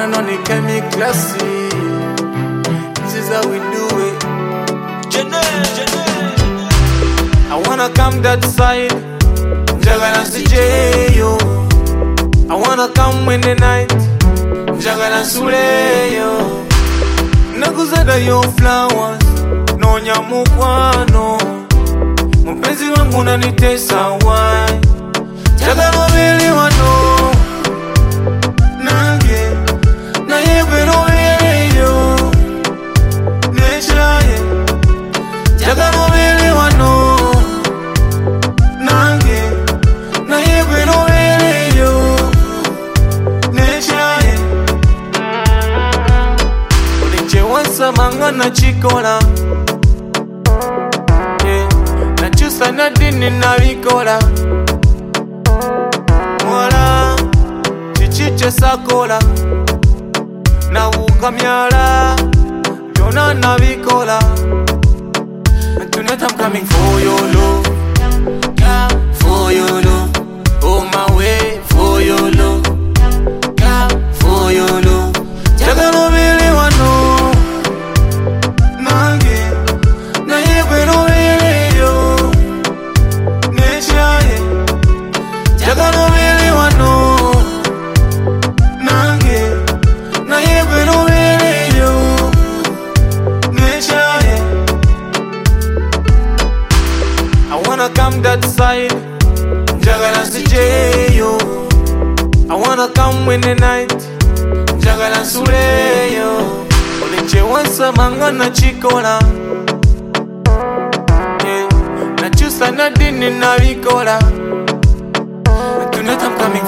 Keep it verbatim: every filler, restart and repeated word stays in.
Wano ni kemi classy. This is how we do it. I wanna come that side. Njagala nsijeyo. I wanna come in the night. Njagala nsuleyo. Nakuzada yo flowers. Nonya mukwano. Mpenzi wangu nanitesa why. Njagala obele wano. Nange. Na yebero obeleyo. Neshaye. Njagala obele wano. Nange. Na yebero obeleyo. Neshaye. Uliche wansa mangana chikola. Yeah. Nachusa na dini na vikola. Mwala. Chichiche sakola. Na ukamyala. Jona na vikola. And tonight I'm coming for your love. Yeah, for your love. On my way for your love. Yeah, for your love. Njagala obele wano. Nange. Na yebero obeleyo. Neshaye. Njagala obele wano. Nange. Na yebero obeleyo. Neshaye. I wanna come that side. Njagala nsijeyo. I wanna come in the night. Njagala nsuleyo. Uliche wansa mangana chikola. Yeah. Nachusa na dini na vikola. Tonight I'm coming